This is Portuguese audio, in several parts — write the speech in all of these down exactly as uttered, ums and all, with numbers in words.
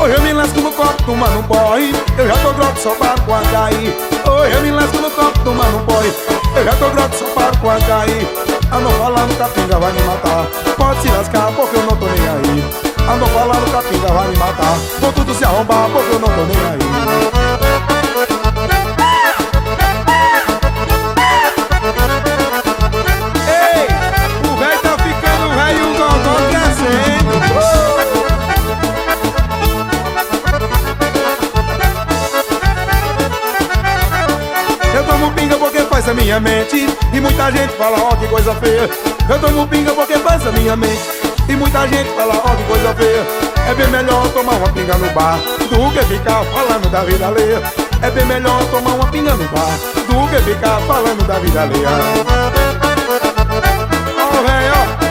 Hoje eu me lasco no copo, tomando um porre. Eu já tô grosso, só paro com a cair. Hoje eu me lasco no copo, tomando um porre. Eu já tô grosso, só paro com a cair. Ando falando que a pinga vai me matar. Pode se lascar porque eu não tô nem aí. Ando falando que a pinga vai me matar. Vou tudo se arrombar porque eu não tô nem aí. Eu tomo pinga porque faz a minha mente. E muita gente fala, ó, que coisa feia. Eu tomo pinga porque faz a minha mente. E muita gente fala, ó, que coisa feia. É bem melhor tomar uma pinga no bar do que ficar falando da vida alheia. É bem melhor tomar uma pinga no bar do que ficar falando da vida alheia. Ó, véi, ó.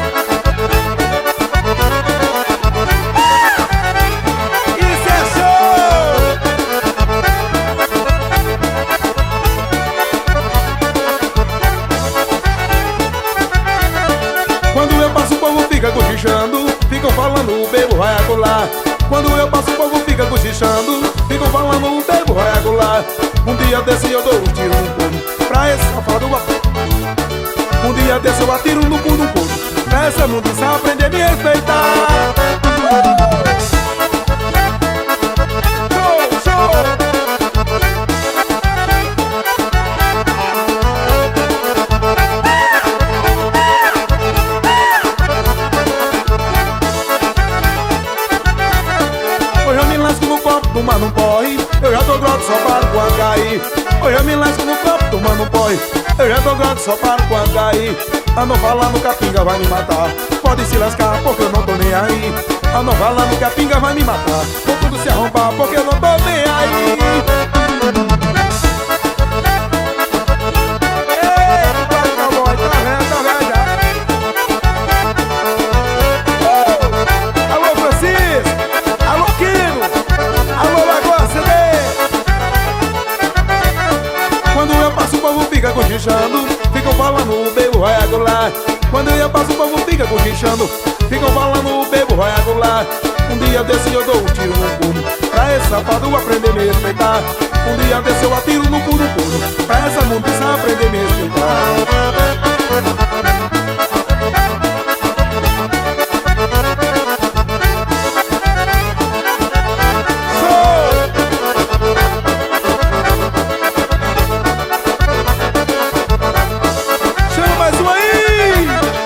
Quando eu passo o povo fica cochichando, ficam falando o bebo vai acolá. Quando eu passo o povo fica cochichando, ficam falando o bebo vai acolá. Um dia desse eu dou um tiro no corno pra esse safado. Um dia desse eu atiro no cu do corno pra essa mundiça aprender a me respeitar. Tomando um porre, eu já tô grosso, só paro com a cair. Hoje eu me lasco no copo, tomando um porre. Eu já tô grosso, só paro com a cair. Ando falando que a pinga vai me matar. Pode se lascar porque eu não tô nem aí. Ando falando que a pinga vai me matar. Vou tudo se arrombar porque eu não tô nem aí. Fica cochichando, ficam falando o bebo vai agolar. Quando eu passo o povo fica cochichando, ficam falando o bebo vai agolar. Um dia desse eu dou um tiro no corno pra esse safado aprender a me respeitar. Um dia desse eu atiro no cu do corno pra essa mundiça aprender a me respeitar.